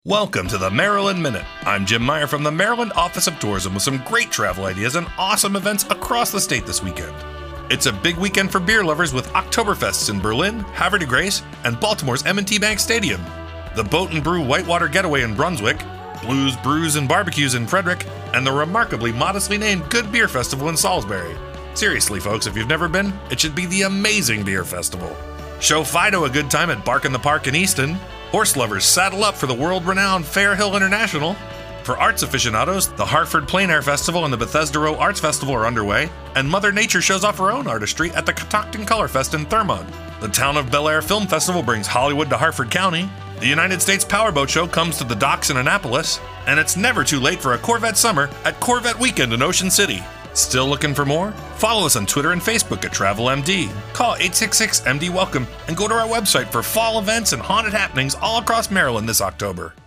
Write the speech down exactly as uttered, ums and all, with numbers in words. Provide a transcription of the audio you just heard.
Welcome to the Maryland Minute. I'm Jim Meyer from the Maryland Office of Tourism with some great travel ideas and awesome events across the state this weekend. It's a big weekend for beer lovers with Oktoberfests in Berlin, Havre de Grace, and Baltimore's M and T Bank Stadium. The Boat and Brew Whitewater Getaway in Brunswick, Blues, Brews, and Barbecues in Frederick, and the remarkably modestly named Good Beer Festival in Salisbury. Seriously, folks, if you've never been, it should be the amazing beer festival. Show Fido a good time at Bark in the Park in Easton. Horse lovers saddle up for the world-renowned Fair Hill International. For arts aficionados, the Hartford Plein Air Festival and the Bethesda Row Arts Festival are underway, and Mother Nature shows off her own artistry at the Catoctin Color Fest in Thurmont. The Town of Bel Air Film Festival brings Hollywood to Hartford County. The United States Powerboat Show comes to the docks in Annapolis, and it's never too late for a Corvette summer at Corvette Weekend in Ocean City. Still looking for more? Follow us on Twitter and Facebook at Travel M D. Call eight six six M D Welcome and go to our website for fall events and haunted happenings all across Maryland this October.